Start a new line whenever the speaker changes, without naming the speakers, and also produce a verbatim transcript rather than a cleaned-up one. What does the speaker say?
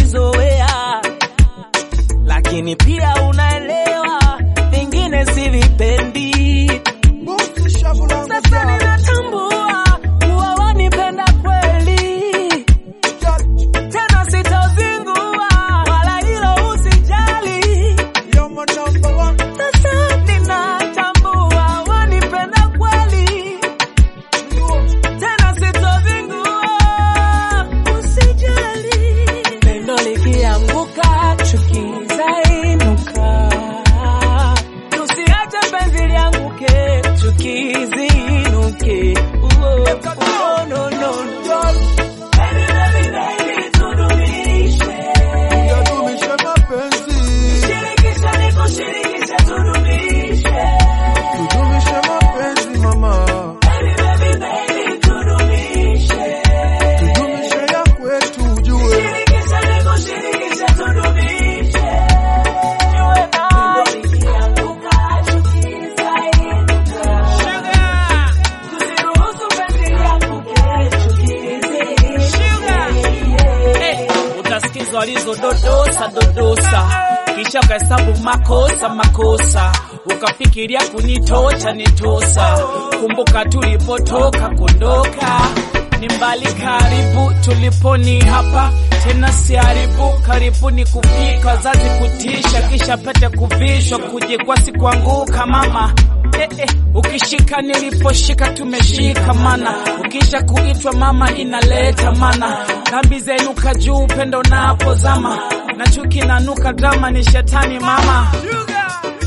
umevizoea, lakini pia unaelewa vingine sivipendi. Sasa ninatambua kuwa wanipenda kweli, tena sitazingua wala hilo usijali. Sasa ninatambua wanipenda kweli, tena sitazingua usijali. Pendo likianguka chuki zainuka, tusiache penzi lianguke chuki ziinuke. Oh no no no, baby baby baby tudumishe,
tudumishe mapenzi,
shirikisha nikushirikishe tudumishe,
tudumishe mapenzi mama,
baby baby baby tudumishe,
tudumishe ya kwetu ujue,
shirikisha nikushirikishe tudumishe. Jue na likianguka chuki zainuka, tusiruhusu penzi lianguke chuki ziinuke. Utasikiza walizododosa dodosa, kisha ukahesabu makosa makosa, ukafikiria kunitocha nitosa. Kumbuka tulipotoka kondoka, ni mbali karibu tuliponi hapa tena si haribu. Karibuni kufika wazazi kutisha, kisha pete kuvishwa kujikwasi kuanguka mama. Eh, eh, ukishika niliposhika tumeshika mana, ukisha kuitwa mama inaleta mana. Dhambi zenu kajuu upendo na hapo zama, na chuki nanuka drama ni shetani mama.